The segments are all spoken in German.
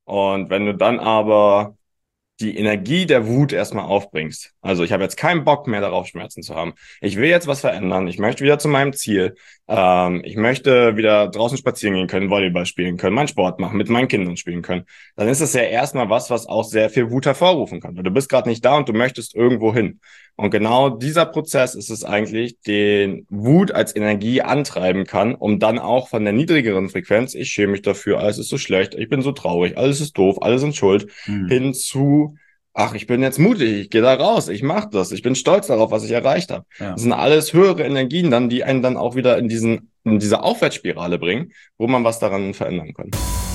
Und wenn du dann aber die Energie der Wut erstmal aufbringst. Also ich habe jetzt keinen Bock mehr darauf, Schmerzen zu haben. Ich will jetzt was verändern. Ich möchte wieder zu meinem Ziel. Ich möchte wieder draußen spazieren gehen können, Volleyball spielen können, meinen Sport machen, mit meinen Kindern spielen können. Dann ist es ja erstmal was auch sehr viel Wut hervorrufen kann. Weil du bist gerade nicht da und du möchtest irgendwo hin. Und genau dieser Prozess ist es eigentlich, den Wut als Energie antreiben kann, um dann auch von der niedrigeren Frequenz, ich schäme mich dafür, alles ist so schlecht, ich bin so traurig, alles ist doof, alle sind schuld, hin zu, ach, ich bin jetzt mutig, ich gehe da raus, ich mache das, ich bin stolz darauf, was ich erreicht habe. Ja. Das sind alles höhere Energien dann, die einen dann auch wieder in diese Aufwärtsspirale bringen, wo man was daran verändern kann.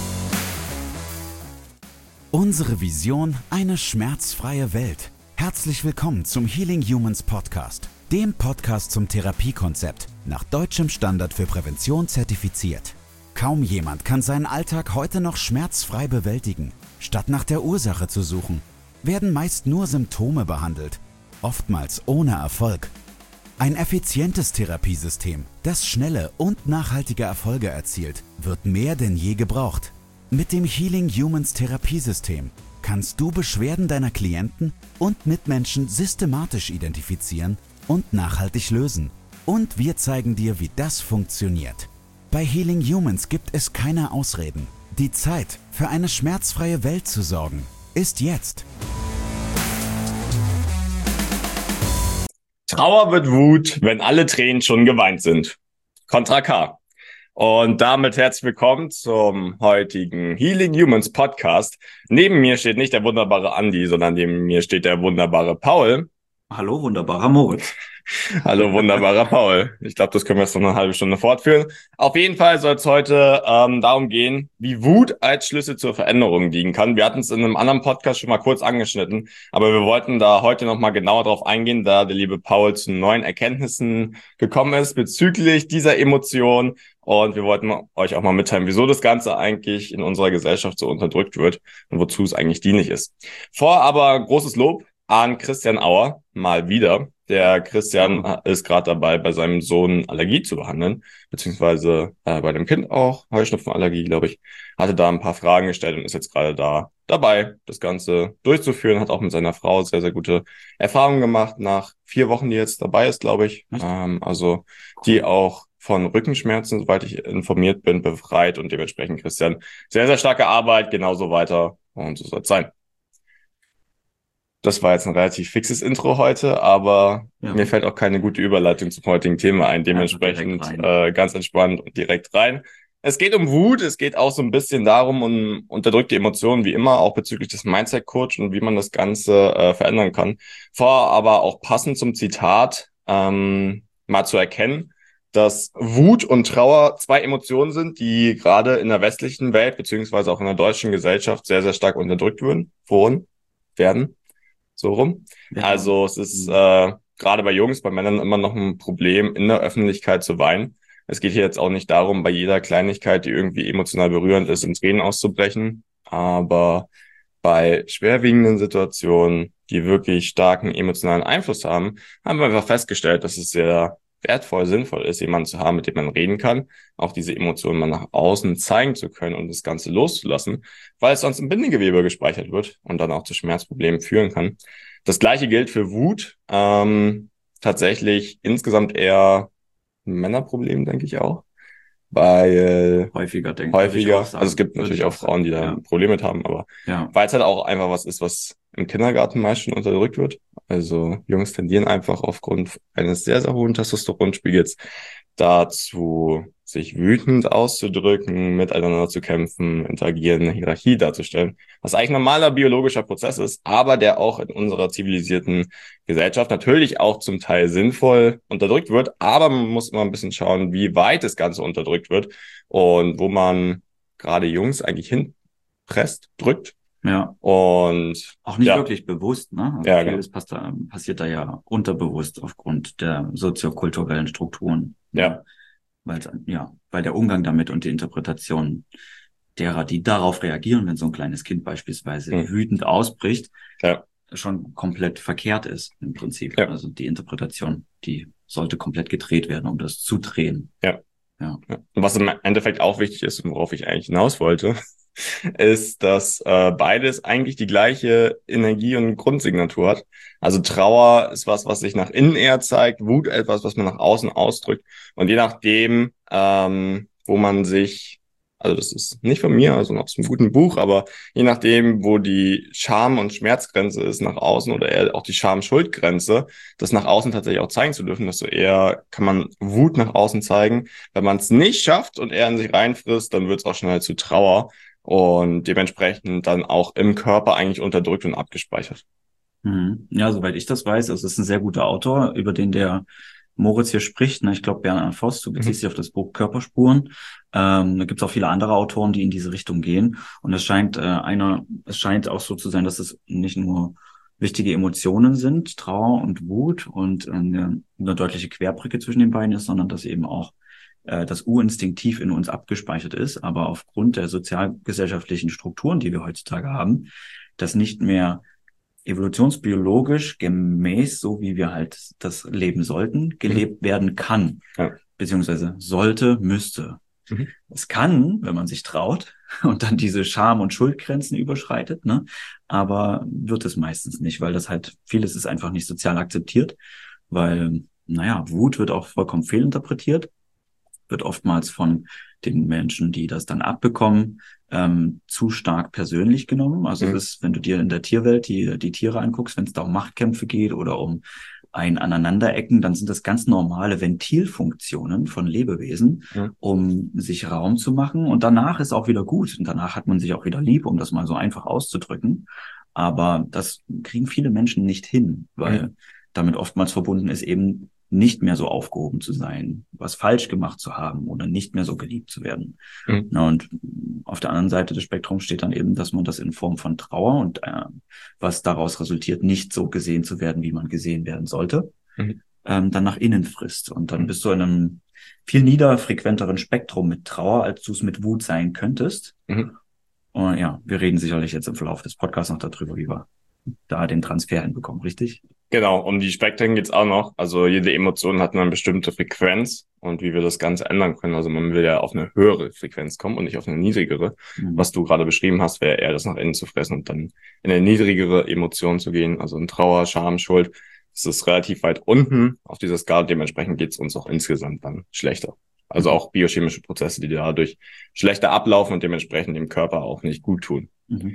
Unsere Vision: eine schmerzfreie Welt. Herzlich willkommen zum Healing Humans Podcast, dem Podcast zum Therapiekonzept, nach deutschem Standard für Prävention zertifiziert. Kaum jemand kann seinen Alltag heute noch schmerzfrei bewältigen. Statt nach der Ursache zu suchen, werden meist nur Symptome behandelt, oftmals ohne Erfolg. Ein effizientes Therapiesystem, das schnelle und nachhaltige Erfolge erzielt, wird mehr denn je gebraucht. Mit dem Healing Humans Therapiesystem kannst du Beschwerden deiner Klienten und Mitmenschen systematisch identifizieren und nachhaltig lösen. Und wir zeigen dir, wie das funktioniert. Bei Healing Humans gibt es keine Ausreden. Die Zeit, für eine schmerzfreie Welt zu sorgen, ist jetzt. Trauer wird Wut, wenn alle Tränen schon geweint sind. Contra K. Und damit herzlich willkommen zum heutigen Healing Humans Podcast. Neben mir steht nicht der wunderbare Andi, sondern neben mir steht der wunderbare Paul. Hallo, wunderbarer Moritz. Hallo, wunderbarer Paul. Ich glaube, das können wir jetzt noch eine halbe Stunde fortführen. Auf jeden Fall soll es heute darum gehen, wie Wut als Schlüssel zur Veränderung dienen kann. Wir hatten es in einem anderen Podcast schon mal kurz angeschnitten, aber wir wollten da heute noch mal genauer drauf eingehen, da der liebe Paul zu neuen Erkenntnissen gekommen ist bezüglich dieser Emotion. Und wir wollten euch auch mal mitteilen, wieso das Ganze eigentlich in unserer Gesellschaft so unterdrückt wird und wozu es eigentlich dienlich ist. Aber großes Lob an Christian Auer, mal wieder. Der Christian ist gerade dabei, bei seinem Sohn Allergie zu behandeln, beziehungsweise bei dem Kind auch, Heuschnupfenallergie, glaube ich. Hatte da ein paar Fragen gestellt und ist jetzt gerade da dabei, das Ganze durchzuführen. Hat auch mit seiner Frau sehr, sehr gute Erfahrungen gemacht, nach 4 Wochen, die jetzt dabei ist, glaube ich. Also die auch von Rückenschmerzen, soweit ich informiert bin, befreit und dementsprechend, Christian, sehr, sehr starke Arbeit, genauso weiter und so soll es sein. Das war jetzt ein relativ fixes Intro heute, aber mir fällt auch keine gute Überleitung zum heutigen Thema ein. Dementsprechend ganz entspannt und direkt rein. Es geht um Wut, es geht auch so ein bisschen darum, um unterdrückte Emotionen, wie immer, auch bezüglich des Mindset-Coach und wie man das Ganze verändern kann. Aber auch passend zum Zitat mal zu erkennen, dass Wut und Trauer 2 Emotionen sind, die gerade in der westlichen Welt, beziehungsweise auch in der deutschen Gesellschaft sehr, sehr stark unterdrückt werden. So rum. Ja. Also es ist gerade bei Jungs, bei Männern immer noch ein Problem, in der Öffentlichkeit zu weinen. Es geht hier jetzt auch nicht darum, bei jeder Kleinigkeit, die irgendwie emotional berührend ist, in Tränen auszubrechen. Aber bei schwerwiegenden Situationen, die wirklich starken emotionalen Einfluss haben, haben wir einfach festgestellt, dass es sehr wertvoll, sinnvoll ist, jemanden zu haben, mit dem man reden kann, auch diese Emotionen mal nach außen zeigen zu können und das Ganze loszulassen, weil es sonst im Bindegewebe gespeichert wird und dann auch zu Schmerzproblemen führen kann. Das Gleiche gilt für Wut. Tatsächlich insgesamt eher ein Männerproblem, denke ich auch. Weil häufiger, also es gibt natürlich auch Frauen, die da ein Problem mit haben, aber weil es halt auch einfach was ist, was im Kindergarten meist schon unterdrückt wird. Also Jungs tendieren einfach aufgrund eines sehr, sehr hohen Testosteronspiegels dazu, sich wütend auszudrücken, miteinander zu kämpfen, interagieren, eine Hierarchie darzustellen, was eigentlich ein normaler biologischer Prozess ist, aber der auch in unserer zivilisierten Gesellschaft natürlich auch zum Teil sinnvoll unterdrückt wird, aber man muss immer ein bisschen schauen, wie weit das Ganze unterdrückt wird und wo man gerade Jungs eigentlich hinpresst, drückt. Ja. Und auch nicht wirklich bewusst, ne? Also vieles passiert da ja unterbewusst aufgrund der soziokulturellen Strukturen. Ja. Weil der Umgang damit und die Interpretation derer, die darauf reagieren, wenn so ein kleines Kind beispielsweise wütend ausbricht, schon komplett verkehrt ist im Prinzip. Ja. Also die Interpretation, die sollte komplett gedreht werden, um das zu drehen. Ja. Und was im Endeffekt auch wichtig ist und worauf ich eigentlich hinaus wollte, ist, dass beides eigentlich die gleiche Energie und Grundsignatur hat. Also Trauer ist was sich nach innen eher zeigt, Wut etwas, was man nach außen ausdrückt. Und je nachdem, wo man sich, also das ist nicht von mir, also aus einem guten Buch, aber je nachdem, wo die Scham- und Schmerzgrenze ist nach außen oder eher auch die Scham-Schuld-Grenze, das nach außen tatsächlich auch zeigen zu dürfen, desto eher kann man Wut nach außen zeigen. Wenn man es nicht schafft und eher in sich reinfrisst, dann wird es auch schnell zu Trauer und dementsprechend dann auch im Körper eigentlich unterdrückt und abgespeichert. Ja, soweit ich das weiß, also es ist ein sehr guter Autor, über den der Moritz hier spricht. Ne? Ich glaube, Bernhard Voss, du beziehst dich auf das Buch Körperspuren. Da gibt es auch viele andere Autoren, die in diese Richtung gehen. Und es scheint auch so zu sein, dass es nicht nur wichtige Emotionen sind, Trauer und Wut und eine deutliche Querbrücke zwischen den beiden ist, sondern dass eben auch das urinstinktiv in uns abgespeichert ist, aber aufgrund der sozialgesellschaftlichen Strukturen, die wir heutzutage haben, das nicht mehr evolutionsbiologisch gemäß, so wie wir halt das leben sollten, gelebt werden kann. Ja. Beziehungsweise sollte, müsste. Es kann, wenn man sich traut und dann diese Scham- und Schuldgrenzen überschreitet, ne? Aber wird es meistens nicht, weil das halt, vieles ist einfach nicht sozial akzeptiert, weil, Wut wird auch vollkommen fehlinterpretiert, wird oftmals von den Menschen, die das dann abbekommen, zu stark persönlich genommen. Also es ist, wenn du dir in der Tierwelt die Tiere anguckst, wenn es da um Machtkämpfe geht oder um ein Aneinanderecken, dann sind das ganz normale Ventilfunktionen von Lebewesen, um sich Raum zu machen. Und danach ist auch wieder gut. Und danach hat man sich auch wieder lieb, um das mal so einfach auszudrücken. Aber das kriegen viele Menschen nicht hin, weil damit oftmals verbunden ist, eben nicht mehr so aufgehoben zu sein, was falsch gemacht zu haben oder nicht mehr so geliebt zu werden. Und auf der anderen Seite des Spektrums steht dann eben, dass man das in Form von Trauer und was daraus resultiert, nicht so gesehen zu werden, wie man gesehen werden sollte, dann nach innen frisst. Und dann bist du in einem viel niederfrequenteren Spektrum mit Trauer, als du es mit Wut sein könntest. Und ja, wir reden sicherlich jetzt im Verlauf des Podcasts noch darüber, wie wir da den Transfer hinbekommen, richtig? Genau, um die Spektren geht's auch noch. Also jede Emotion hat eine bestimmte Frequenz und wie wir das Ganze ändern können. Also man will ja auf eine höhere Frequenz kommen und nicht auf eine niedrigere. Was du gerade beschrieben hast, wäre eher das nach innen zu fressen und dann in eine niedrigere Emotion zu gehen. Also in Trauer, Scham, Schuld. Das ist relativ weit unten auf dieser Skala. Dementsprechend geht's uns auch insgesamt dann schlechter. Also auch biochemische Prozesse, die dadurch schlechter ablaufen und dementsprechend dem Körper auch nicht gut tun.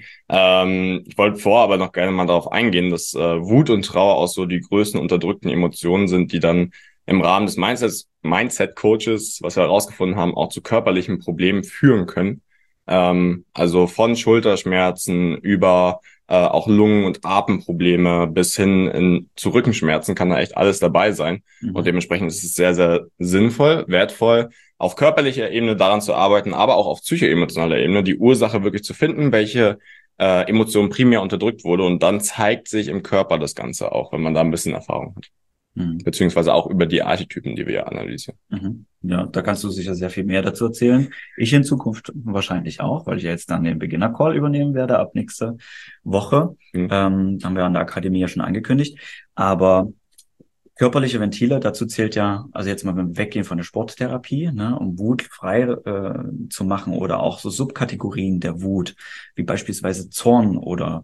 Ich wollte vorher aber noch gerne mal darauf eingehen, dass Wut und Trauer auch so die größten unterdrückten Emotionen sind, die dann im Rahmen des Mindset-Coaches, was wir herausgefunden haben, auch zu körperlichen Problemen führen können. Also von Schulterschmerzen über auch Lungen- und Atemprobleme bis hin zu Rückenschmerzen kann da echt alles dabei sein. Und dementsprechend ist es sehr, sehr sinnvoll, wertvoll, auf körperlicher Ebene daran zu arbeiten, aber auch auf psychoemotionaler Ebene die Ursache wirklich zu finden, welche Emotion primär unterdrückt wurde. Und dann zeigt sich im Körper das Ganze auch, wenn man da ein bisschen Erfahrung hat. Beziehungsweise auch über die Archetypen, die wir ja analysieren. Ja, da kannst du sicher sehr viel mehr dazu erzählen. Ich in Zukunft wahrscheinlich auch, weil ich ja jetzt dann den Beginner-Call übernehmen werde ab nächste Woche. Haben wir an der Akademie ja schon angekündigt. Aber körperliche Ventile, dazu zählt ja, also jetzt mal, wenn wir weggehen von der Sporttherapie, ne, um Wut frei zu machen oder auch so Subkategorien der Wut, wie beispielsweise Zorn oder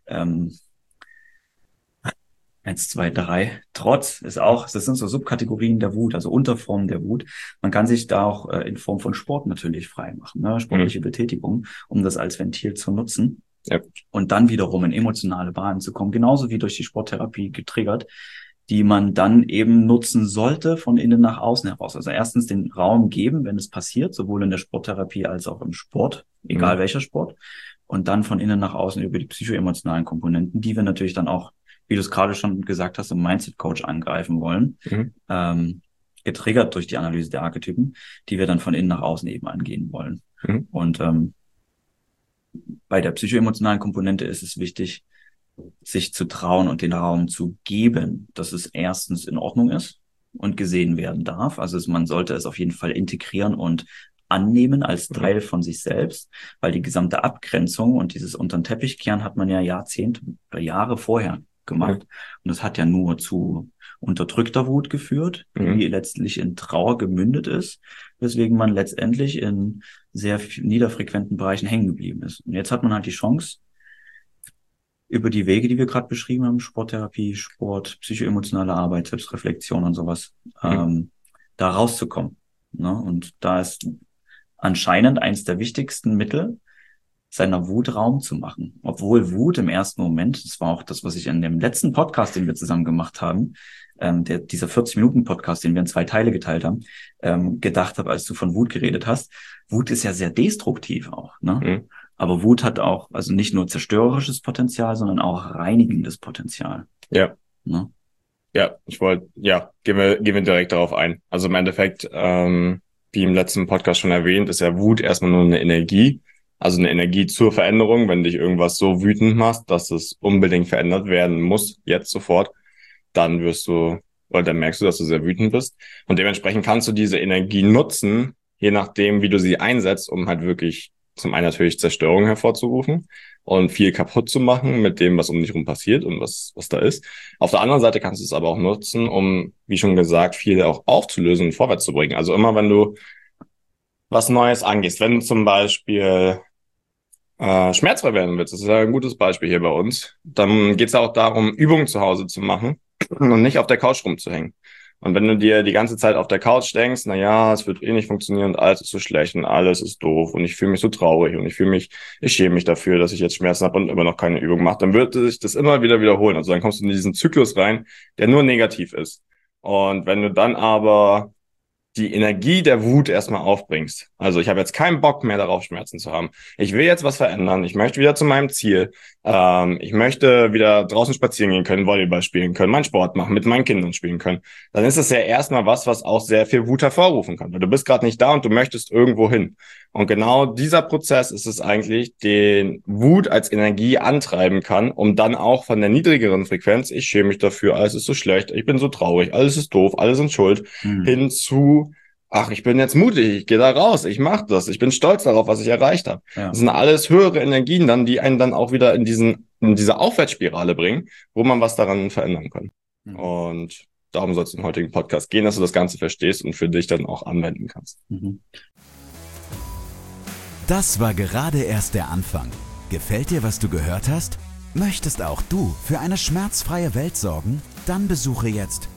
1, 2, 3. Trotz ist auch, das sind so Subkategorien der Wut, also Unterformen der Wut. Man kann sich da auch in Form von Sport natürlich frei machen, ne? Sportliche Betätigung, um das als Ventil zu nutzen. Und dann wiederum in emotionale Bahnen zu kommen, genauso wie durch die Sporttherapie getriggert, die man dann eben nutzen sollte von innen nach außen heraus. Also erstens den Raum geben, wenn es passiert, sowohl in der Sporttherapie als auch im Sport, egal welcher Sport. Und dann von innen nach außen über die psychoemotionalen Komponenten, die wir natürlich dann auch, wie du es gerade schon gesagt hast, im Mindset-Coach angreifen wollen, getriggert durch die Analyse der Archetypen, die wir dann von innen nach außen eben angehen wollen. Und bei der psychoemotionalen Komponente ist es wichtig, sich zu trauen und den Raum zu geben, dass es erstens in Ordnung ist und gesehen werden darf. Also man sollte es auf jeden Fall integrieren und annehmen als Teil von sich selbst, weil die gesamte Abgrenzung und dieses unter den Teppich kehren hat man ja Jahrzehnte oder Jahre vorher gemacht. Und das hat ja nur zu unterdrückter Wut geführt, die letztlich in Trauer gemündet ist, weswegen man letztendlich in sehr niederfrequenten Bereichen hängen geblieben ist. Und jetzt hat man halt die Chance, über die Wege, die wir gerade beschrieben haben, Sporttherapie, Sport, psychoemotionale Arbeit, Selbstreflexion und sowas, da rauszukommen. Ne? Und da ist anscheinend eins der wichtigsten Mittel, seiner Wut Raum zu machen. Obwohl Wut im ersten Moment, das war auch das, was ich in dem letzten Podcast, den wir zusammen gemacht haben, dieser 40-Minuten-Podcast, den wir in 2 Teile geteilt haben, gedacht habe, als du von Wut geredet hast. Wut ist ja sehr destruktiv auch, ne? Aber Wut hat auch, also nicht nur zerstörerisches Potenzial, sondern auch reinigendes Potenzial. Ja. Ne? Ja, gehen wir direkt darauf ein. Also im Endeffekt, wie im letzten Podcast schon erwähnt, ist ja Wut erstmal nur eine Energie. Also eine Energie zur Veränderung, wenn dich irgendwas so wütend macht, dass es unbedingt verändert werden muss, jetzt sofort, dann merkst du, dass du sehr wütend bist. Und dementsprechend kannst du diese Energie nutzen, je nachdem, wie du sie einsetzt, um halt wirklich zum einen natürlich Zerstörung hervorzurufen und viel kaputt zu machen mit dem, was um dich rum passiert und was da ist. Auf der anderen Seite kannst du es aber auch nutzen, um, wie schon gesagt, viel auch aufzulösen und vorwärts zu bringen. Also immer, wenn du was Neues angehst, wenn du zum Beispiel schmerzfrei werden willst, das ist ja ein gutes Beispiel hier bei uns, dann geht es ja auch darum, Übungen zu Hause zu machen und nicht auf der Couch rumzuhängen. Und wenn du dir die ganze Zeit auf der Couch denkst, na ja, es wird eh nicht funktionieren und alles ist so schlecht und alles ist doof und ich fühle mich so traurig und ich schäme mich dafür, dass ich jetzt Schmerzen habe und immer noch keine Übung mache, dann wird sich das immer wieder wiederholen. Also dann kommst du in diesen Zyklus rein, der nur negativ ist. Und wenn du dann aber die Energie der Wut erstmal aufbringst. Also ich habe jetzt keinen Bock mehr darauf, Schmerzen zu haben. Ich will jetzt was verändern. Ich möchte wieder zu meinem Ziel. Ich möchte wieder draußen spazieren gehen können, Volleyball spielen können, meinen Sport machen, mit meinen Kindern spielen können. Dann ist es ja erstmal was auch sehr viel Wut hervorrufen kann. Weil du bist gerade nicht da und du möchtest irgendwo hin. Und genau dieser Prozess ist es eigentlich, den Wut als Energie antreiben kann, um dann auch von der niedrigeren Frequenz, ich schäme mich dafür, alles ist so schlecht, ich bin so traurig, alles ist doof, alle sind schuld, hin zu, ach, ich bin jetzt mutig, ich gehe da raus, ich mache das, ich bin stolz darauf, was ich erreicht habe. Ja. Das sind alles höhere Energien dann, die einen dann auch wieder in diese Aufwärtsspirale bringen, wo man was daran verändern kann. Und darum soll es im heutigen Podcast gehen, dass du das Ganze verstehst und für dich dann auch anwenden kannst. Das war gerade erst der Anfang. Gefällt dir, was du gehört hast? Möchtest auch du für eine schmerzfreie Welt sorgen? Dann besuche jetzt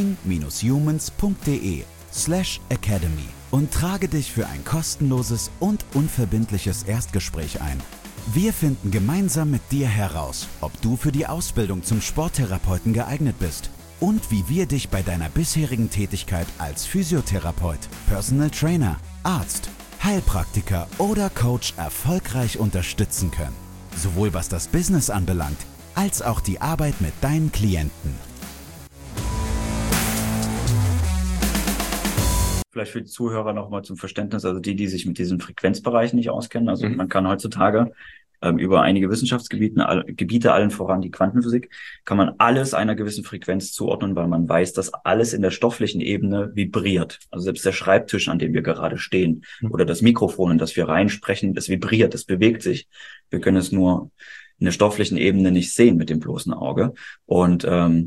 healing-humans.de/academy und trage dich für ein kostenloses und unverbindliches Erstgespräch ein. Wir finden gemeinsam mit dir heraus, ob du für die Ausbildung zum Sporttherapeuten geeignet bist und wie wir dich bei deiner bisherigen Tätigkeit als Physiotherapeut, Personal Trainer, Arzt, Heilpraktiker oder Coach erfolgreich unterstützen können. Sowohl was das Business anbelangt, als auch die Arbeit mit deinen Klienten. Vielleicht für die Zuhörer nochmal zum Verständnis, also die sich mit diesem Frequenzbereich nicht auskennen. Also man kann heutzutage über einige Wissenschaftsgebiete, allen voran die Quantenphysik, kann man alles einer gewissen Frequenz zuordnen, weil man weiß, dass alles in der stofflichen Ebene vibriert. Also selbst der Schreibtisch, an dem wir gerade stehen, oder das Mikrofon, in das wir reinsprechen, das vibriert, das bewegt sich. Wir können es nur in der stofflichen Ebene nicht sehen mit dem bloßen Auge. Und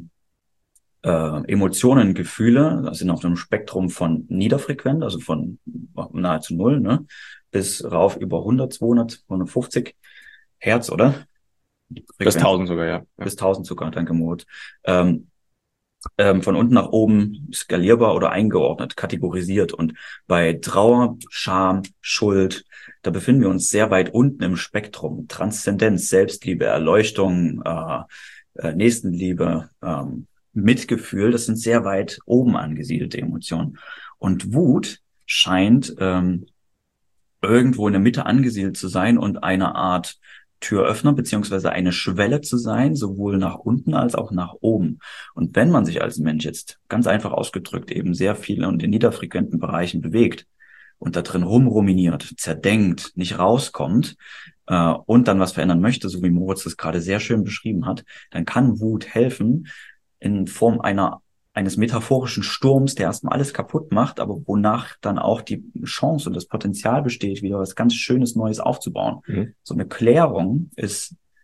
Emotionen, Gefühle sind auf einem Spektrum von niederfrequent, also von nahezu 0, ne, bis rauf über 100, 200, 150 Hertz, oder? Bis 1000 sogar, ja. Bis 1000 sogar, danke Moritz. Von unten nach oben skalierbar oder eingeordnet, kategorisiert. Und bei Trauer, Scham, Schuld, da befinden wir uns sehr weit unten im Spektrum. Transzendenz, Selbstliebe, Erleuchtung, Nächstenliebe, Mitgefühl, das sind sehr weit oben angesiedelte Emotionen. Und Wut scheint irgendwo in der Mitte angesiedelt zu sein und eine Art Türöffner beziehungsweise eine Schwelle zu sein, sowohl nach unten als auch nach oben. Und wenn man sich als Mensch jetzt ganz einfach ausgedrückt eben sehr viel und in niederfrequenten Bereichen bewegt und da drin rumruminiert, zerdenkt, nicht rauskommt und dann was verändern möchte, so wie Moritz das gerade sehr schön beschrieben hat, dann kann Wut helfen in Form eines metaphorischen Sturms, der erstmal alles kaputt macht, aber wonach dann auch die Chance und das Potenzial besteht, wieder was ganz Schönes Neues aufzubauen. So eine Klärung ist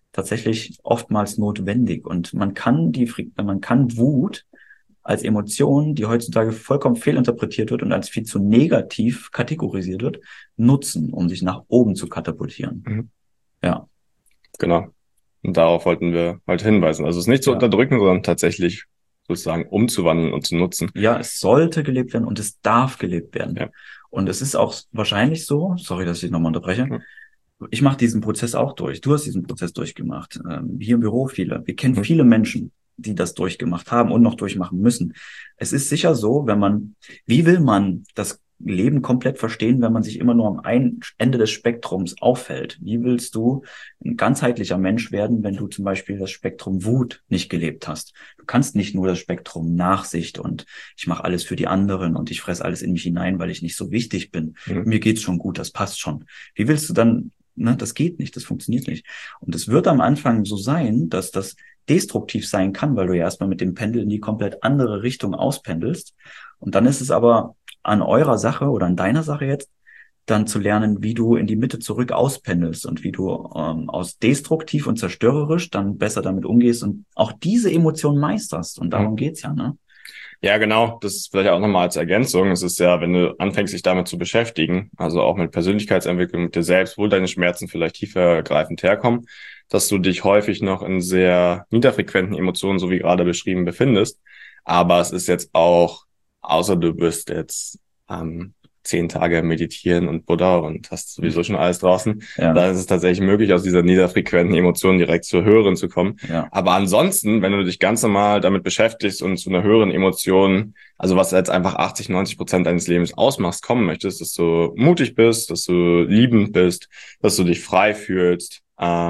tatsächlich oftmals notwendig. Und man kann Wut als Emotion, die heutzutage vollkommen fehlinterpretiert wird und als viel zu negativ kategorisiert wird, nutzen, um sich nach oben zu katapultieren. Mhm. Ja. Genau. Und darauf wollten wir halt hinweisen. Also es nicht zu unterdrücken, sondern tatsächlich sozusagen umzuwandeln und zu nutzen. Ja, es sollte gelebt werden und es darf gelebt werden. Ja. Und es ist auch wahrscheinlich so, sorry, dass ich nochmal unterbreche, ich mache diesen Prozess auch durch. Du hast diesen Prozess durchgemacht. Hier im Büro viele. Wir kennen viele Menschen, die das durchgemacht haben und noch durchmachen müssen. Es ist sicher so, wie will man das Leben komplett verstehen, wenn man sich immer nur am einen Ende des Spektrums aufhält? Wie willst du ein ganzheitlicher Mensch werden, wenn du zum Beispiel das Spektrum Wut nicht gelebt hast? Du kannst nicht nur das Spektrum Nachsicht und ich mache alles für die anderen und ich fresse alles in mich hinein, weil ich nicht so wichtig bin. Mir geht's schon gut, das passt schon. Wie willst du dann, das geht nicht, das funktioniert nicht. Und es wird am Anfang so sein, dass das destruktiv sein kann, weil du ja erstmal mit dem Pendel in die komplett andere Richtung auspendelst. Und dann ist es aber an eurer Sache oder an deiner Sache jetzt, dann zu lernen, wie du in die Mitte zurück auspendelst und wie du aus destruktiv und zerstörerisch dann besser damit umgehst und auch diese Emotion meisterst. Und darum geht's ja, ne? Ja, genau. Das ist vielleicht auch nochmal als Ergänzung. Es ist ja, wenn du anfängst, dich damit zu beschäftigen, also auch mit Persönlichkeitsentwicklung, mit dir selbst, wo deine Schmerzen vielleicht tiefergreifend herkommen, dass du dich häufig noch in sehr niederfrequenten Emotionen, so wie gerade beschrieben, befindest. Aber es ist jetzt auch, außer du bist jetzt 10 Tage meditieren und Buddha und hast sowieso schon alles draußen, da ist es tatsächlich möglich, aus dieser niederfrequenten Emotion direkt zur höheren zu kommen. Ja. Aber ansonsten, wenn du dich ganz normal damit beschäftigst und zu einer höheren Emotion, also was jetzt einfach 80-90% deines Lebens ausmachst, kommen möchtest, dass du mutig bist, dass du liebend bist, dass du dich frei fühlst,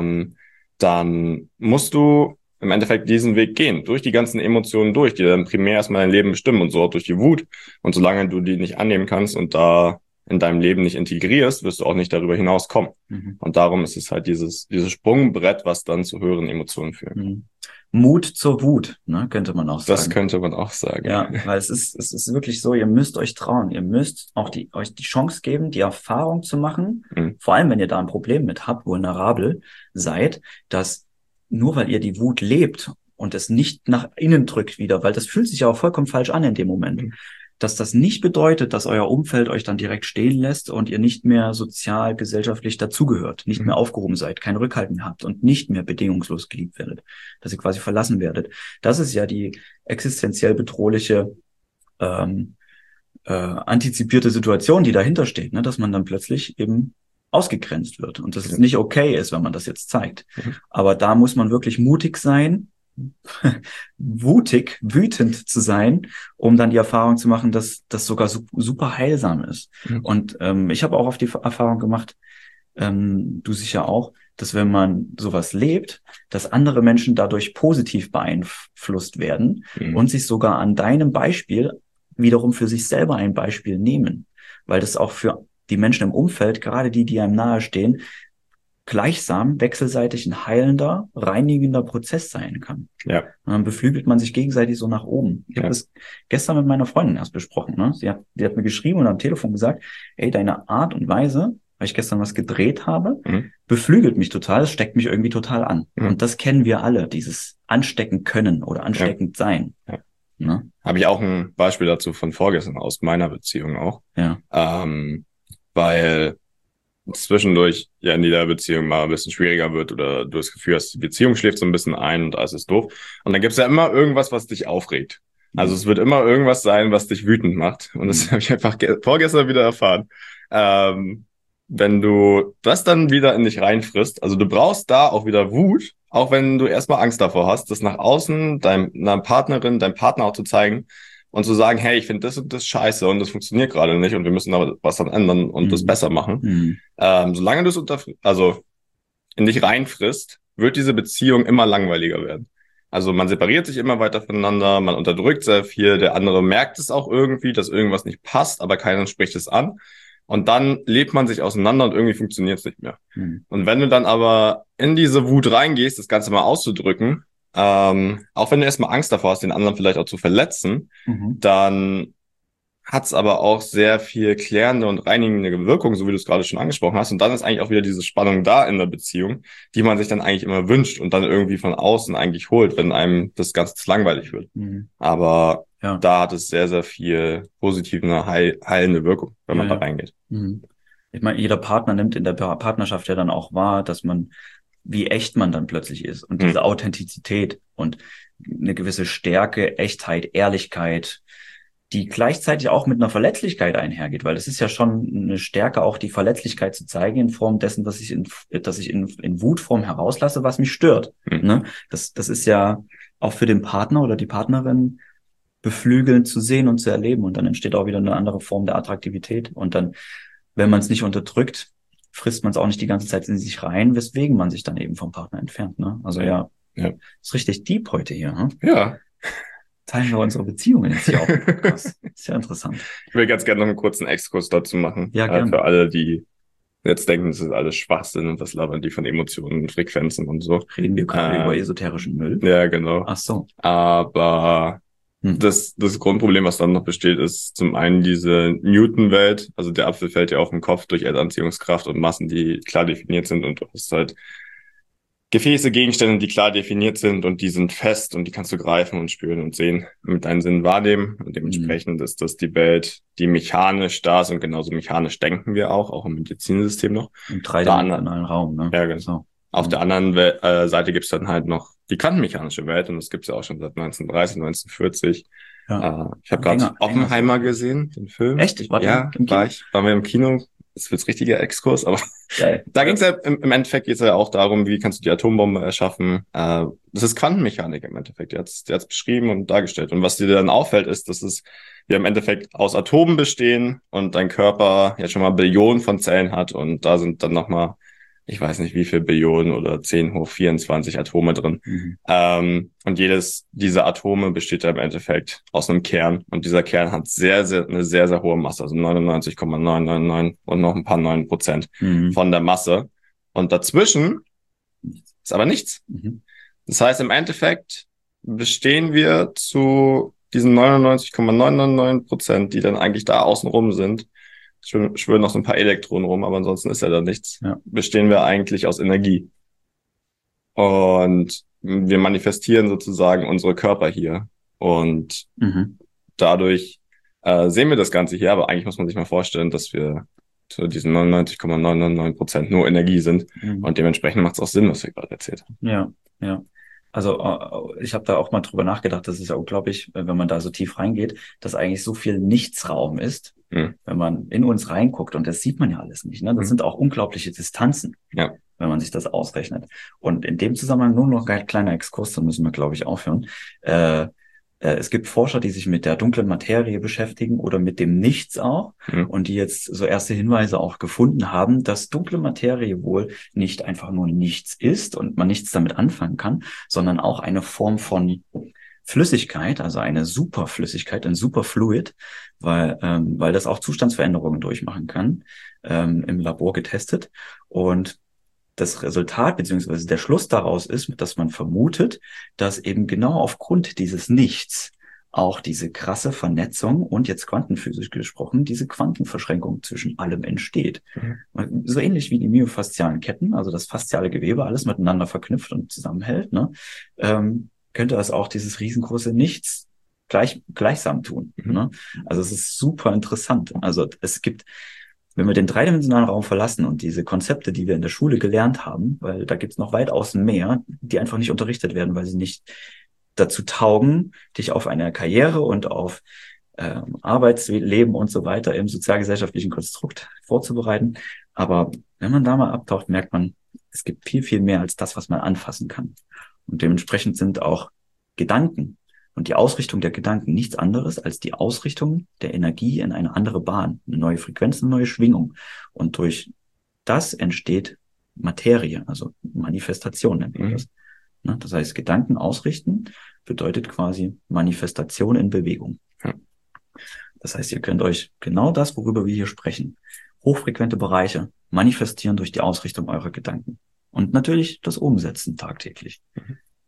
dann musst du im Endeffekt diesen Weg gehen, durch die ganzen Emotionen durch, die dann primär erstmal dein Leben bestimmen und so auch durch die Wut. Und solange du die nicht annehmen kannst und da in deinem Leben nicht integrierst, wirst du auch nicht darüber hinauskommen. Und darum ist es halt dieses Sprungbrett, was dann zu höheren Emotionen führt. Mut zur Wut, ne, könnte man auch sagen. Das könnte man auch sagen. Ja, weil es ist wirklich so, ihr müsst euch trauen. Ihr müsst auch euch die Chance geben, die Erfahrung zu machen, vor allem wenn ihr da ein Problem mit habt, vulnerabel seid, dass nur weil ihr die Wut lebt und es nicht nach innen drückt wieder, weil das fühlt sich ja auch vollkommen falsch an in dem Moment, dass das nicht bedeutet, dass euer Umfeld euch dann direkt stehen lässt und ihr nicht mehr sozial, gesellschaftlich dazugehört, nicht mehr aufgehoben seid, kein Rückhalt mehr habt und nicht mehr bedingungslos geliebt werdet, dass ihr quasi verlassen werdet. Das ist ja die existenziell bedrohliche antizipierte Situation, die dahinter steht, ne, dass man dann plötzlich eben ausgegrenzt wird und dass es nicht okay ist, wenn man das jetzt zeigt. Aber da muss man wirklich mutig sein, wütend zu sein, um dann die Erfahrung zu machen, dass das sogar super heilsam ist. Und ich habe auch auf die Erfahrung gemacht, du sicher auch, dass wenn man sowas lebt, dass andere Menschen dadurch positiv beeinflusst werden und sich sogar an deinem Beispiel wiederum für sich selber ein Beispiel nehmen, weil das auch für die Menschen im Umfeld, gerade die einem nahestehen, gleichsam wechselseitig ein heilender, reinigender Prozess sein kann. Ja. Und dann beflügelt man sich gegenseitig so nach oben. Ich habe das gestern mit meiner Freundin erst besprochen. Ne? Die hat mir geschrieben und am Telefon gesagt, ey, deine Art und Weise, weil ich gestern was gedreht habe, beflügelt mich total, es steckt mich irgendwie total an. Und das kennen wir alle, dieses anstecken können oder ansteckend sein. Ja. Ne? Habe ich auch ein Beispiel dazu von vorgestern aus meiner Beziehung auch. Ja. Weil zwischendurch ja in jeder Beziehung mal ein bisschen schwieriger wird oder du das Gefühl hast, die Beziehung schläft so ein bisschen ein und alles ist doof. Und dann gibt's ja immer irgendwas, was dich aufregt. Also es wird immer irgendwas sein, was dich wütend macht. Und das habe ich einfach vorgestern wieder erfahren. Wenn du das dann wieder in dich reinfrisst, also du brauchst da auch wieder Wut, auch wenn du erstmal Angst davor hast, das nach außen deiner Partnerin, deinem Partner auch zu zeigen, und zu sagen, hey, ich finde das und das scheiße und das funktioniert gerade nicht und wir müssen da was dann ändern und das besser machen. Solange du es in dich reinfrisst, wird diese Beziehung immer langweiliger werden. Also man separiert sich immer weiter voneinander, man unterdrückt sehr viel, der andere merkt es auch irgendwie, dass irgendwas nicht passt, aber keiner spricht es an. Und dann lebt man sich auseinander und irgendwie funktioniert es nicht mehr. Und wenn du dann aber in diese Wut reingehst, das Ganze mal auszudrücken, auch wenn du erstmal Angst davor hast, den anderen vielleicht auch zu verletzen, dann hat's aber auch sehr viel klärende und reinigende Wirkung, so wie du es gerade schon angesprochen hast. Und dann ist eigentlich auch wieder diese Spannung da in der Beziehung, die man sich dann eigentlich immer wünscht und dann irgendwie von außen eigentlich holt, wenn einem das Ganze zu langweilig wird. Aber da hat es sehr, sehr viel positive, heilende Wirkung, wenn man da reingeht. Ich meine, jeder Partner nimmt in der Partnerschaft ja dann auch wahr, dass man, wie echt man dann plötzlich ist und diese Authentizität und eine gewisse Stärke, Echtheit, Ehrlichkeit, die gleichzeitig auch mit einer Verletzlichkeit einhergeht, weil es ist ja schon eine Stärke, auch die Verletzlichkeit zu zeigen in Form dessen, dass ich in Wutform herauslasse, was mich stört. Ne? Das ist ja auch für den Partner oder die Partnerin beflügelnd zu sehen und zu erleben, und dann entsteht auch wieder eine andere Form der Attraktivität, und dann, wenn man es nicht unterdrückt, frisst man es auch nicht die ganze Zeit in sich rein, weswegen man sich dann eben vom Partner entfernt. Ne? Also ja. Ist richtig deep heute hier. Ne? Ja. Teilen wir unsere Beziehungen jetzt hier auch. Ist ja interessant. Ich will ganz gerne noch einen kurzen Exkurs dazu machen. Ja, gerne. Für alle, die jetzt denken, das ist alles Schwachsinn und das labern die von Emotionen und Frequenzen und so. Reden wir gerade über esoterischen Müll? Ja, genau. Ach so. Aber das Grundproblem, was dann noch besteht, ist zum einen diese Newton-Welt. Also der Apfel fällt ja auf den Kopf durch Erdanziehungskraft und Massen, die klar definiert sind, und du hast halt Gefäße, Gegenstände, die klar definiert sind und die sind fest und die kannst du greifen und spüren und sehen, mit deinen Sinnen wahrnehmen. Und dementsprechend ist das die Welt, die mechanisch da ist, und genauso mechanisch denken wir auch im Medizinsystem noch. Im dreidimensionalen Raum, ne? Ja, genau. So. Auf der anderen Seite gibt's dann halt noch die quantenmechanische Welt, und das gibt's ja auch schon seit 1930, 1940. Ja. Ich habe gerade Oppenheimer gesehen, den Film. Echt? Waren wir im Kino. Das wird richtiger Exkurs, aber da ging es ja im Endeffekt geht's ja auch darum, wie kannst du die Atombombe erschaffen. Das ist Quantenmechanik im Endeffekt. Der hat's beschrieben und dargestellt. Und was dir dann auffällt, ist, dass wir im Endeffekt aus Atomen bestehen und dein Körper ja schon mal Billionen von Zellen hat, und da sind dann nochmal, ich weiß nicht wie viel Billionen oder 10 hoch 24 Atome drin. Und jedes dieser Atome besteht ja im Endeffekt aus einem Kern. Und dieser Kern hat eine sehr, sehr hohe Masse, also 99,999 und noch ein paar 9% von der Masse. Und dazwischen ist aber nichts. Das heißt, im Endeffekt bestehen wir zu diesen 99,999%, die dann eigentlich da außenrum sind. Schwören noch so ein paar Elektronen rum, aber ansonsten ist ja da nichts. Ja. Bestehen wir eigentlich aus Energie. Und wir manifestieren sozusagen unsere Körper hier. Und dadurch sehen wir das Ganze hier, aber eigentlich muss man sich mal vorstellen, dass wir zu diesen 99,999% nur Energie sind. Und dementsprechend macht es auch Sinn, was wir gerade erzählt haben. Ja, ja. Also ich habe da auch mal drüber nachgedacht, das ist ja unglaublich, wenn man da so tief reingeht, dass eigentlich so viel Nichtsraum ist, wenn man in uns reinguckt, und das sieht man ja alles nicht. Ne? Das sind auch unglaubliche Distanzen, wenn man sich das ausrechnet. Und in dem Zusammenhang nur noch ein kleiner Exkurs, dann müssen wir, glaube ich, aufhören. Es gibt Forscher, die sich mit der dunklen Materie beschäftigen oder mit dem Nichts auch, und die jetzt so erste Hinweise auch gefunden haben, dass dunkle Materie wohl nicht einfach nur nichts ist und man nichts damit anfangen kann, sondern auch eine Form von Flüssigkeit, also eine Superflüssigkeit, ein Superfluid, weil das auch Zustandsveränderungen durchmachen kann, im Labor getestet. Und das Resultat beziehungsweise der Schluss daraus ist, dass man vermutet, dass eben genau aufgrund dieses Nichts auch diese krasse Vernetzung und jetzt quantenphysisch gesprochen, diese Quantenverschränkung zwischen allem entsteht. So ähnlich wie die myofaszialen Ketten, also das fasziale Gewebe, alles miteinander verknüpft und zusammenhält, ne? Könnte das auch dieses riesengroße Nichts gleichsam tun. Ne? Also es ist super interessant. Also es gibt, wenn wir den dreidimensionalen Raum verlassen und diese Konzepte, die wir in der Schule gelernt haben, weil da gibt's noch weitaus mehr, die einfach nicht unterrichtet werden, weil sie nicht dazu taugen, dich auf eine Karriere und auf Arbeitsleben und so weiter im sozialgesellschaftlichen Konstrukt vorzubereiten. Aber wenn man da mal abtaucht, merkt man, es gibt viel, viel mehr als das, was man anfassen kann. Und dementsprechend sind auch Gedanken und die Ausrichtung der Gedanken nichts anderes als die Ausrichtung der Energie in eine andere Bahn, eine neue Frequenz, eine neue Schwingung. Und durch das entsteht Materie, also Manifestation nennt man das. Das heißt, Gedanken ausrichten bedeutet quasi Manifestation in Bewegung. Das heißt, ihr könnt euch genau das, worüber wir hier sprechen, hochfrequente Bereiche manifestieren durch die Ausrichtung eurer Gedanken. Und natürlich das Umsetzen tagtäglich.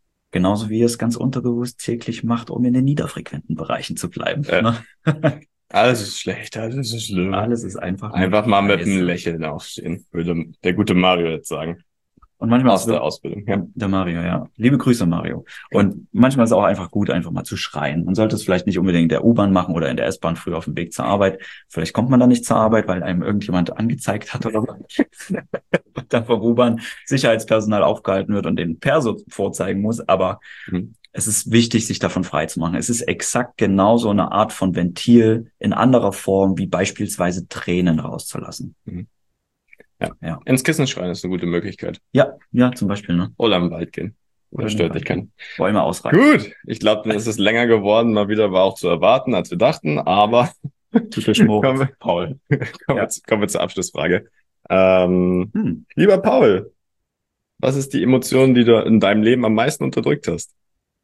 Genauso wie ihr es ganz unterbewusst täglich macht, um in den niederfrequenten Bereichen zu bleiben. Ne? Alles ist schlecht, alles ist schlimm. Alles ist einfach mal mit einem Lächeln aufstehen, würde der gute Mario jetzt sagen. Und manchmal aus der Ausbildung. Ja. Der Mario, ja. Liebe Grüße, Mario. Und manchmal ist es auch einfach gut, einfach mal zu schreien. Man sollte es vielleicht nicht unbedingt in der U-Bahn machen oder in der S-Bahn früh auf dem Weg zur Arbeit. Vielleicht kommt man dann nicht zur Arbeit, weil einem irgendjemand angezeigt hat oder und dann vom U-Bahn Sicherheitspersonal aufgehalten wird und den Perso vorzeigen muss. Aber es ist wichtig, sich davon frei zu machen. Es ist exakt genauso eine Art von Ventil in anderer Form, wie beispielsweise Tränen rauszulassen. Ja. Ins Kissen schreien ist eine gute Möglichkeit. Ja, zum Beispiel, ne? Oder im Wald gehen. Oder stört dich keinen. Bäume ausreißen. Gut, ich glaube, dann ist es länger geworden. Mal wieder war auch zu erwarten, als wir dachten, aber Paul, kommen wir zur Abschlussfrage. Lieber Paul, was ist die Emotion, die du in deinem Leben am meisten unterdrückt hast?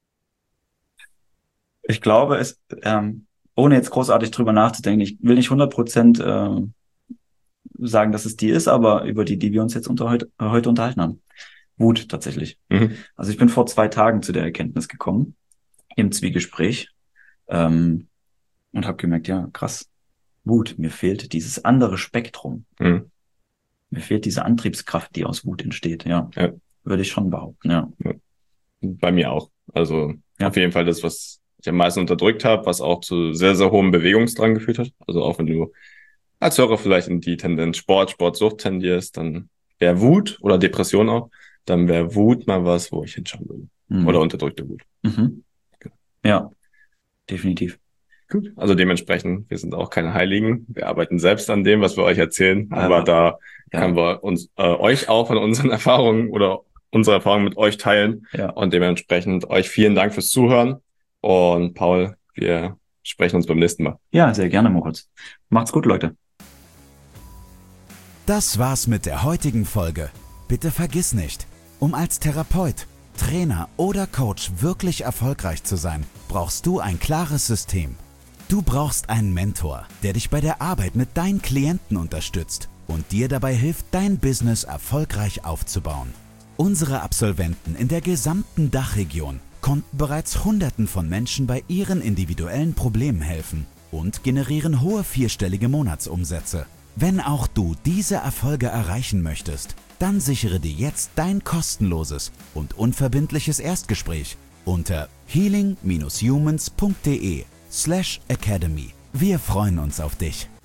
Ich glaube, ohne jetzt großartig drüber nachzudenken, ich will nicht 100% sagen, dass es die ist, aber über die wir uns jetzt heute unterhalten haben. Wut tatsächlich. Also ich bin vor 2 Tagen zu der Erkenntnis gekommen, im Zwiegespräch, und habe gemerkt, ja, krass, Wut, mir fehlt dieses andere Spektrum. Mir fehlt diese Antriebskraft, die aus Wut entsteht, ja. Würde ich schon behaupten, ja. Bei mir auch. Also auf jeden Fall das, was ich am meisten unterdrückt habe, was auch zu sehr, sehr hohem Bewegungsdrang geführt hat. Also auch wenn du als Hörer vielleicht in die Tendenz Sportsucht tendierst, dann wäre Wut oder Depression auch, dann wäre Wut mal was, wo ich hinschauen würde. Oder unterdrückte Wut. Ja, definitiv. Gut. Also dementsprechend, wir sind auch keine Heiligen. Wir arbeiten selbst an dem, was wir euch erzählen. Aber da können wir uns euch auch von unseren Erfahrungen oder unsere Erfahrungen mit euch teilen. Und dementsprechend euch vielen Dank fürs Zuhören. Und Paul, wir sprechen uns beim nächsten Mal. Ja, sehr gerne, Moritz. Macht's gut, Leute. Das war's mit der heutigen Folge. Bitte vergiss nicht, um als Therapeut, Trainer oder Coach wirklich erfolgreich zu sein, brauchst du ein klares System. Du brauchst einen Mentor, der dich bei der Arbeit mit deinen Klienten unterstützt und dir dabei hilft, dein Business erfolgreich aufzubauen. Unsere Absolventen in der gesamten Dachregion konnten bereits Hunderten von Menschen bei ihren individuellen Problemen helfen und generieren hohe 4-stellige Monatsumsätze. Wenn auch du diese Erfolge erreichen möchtest, dann sichere dir jetzt dein kostenloses und unverbindliches Erstgespräch unter healing-humans.de/academy. Wir freuen uns auf dich.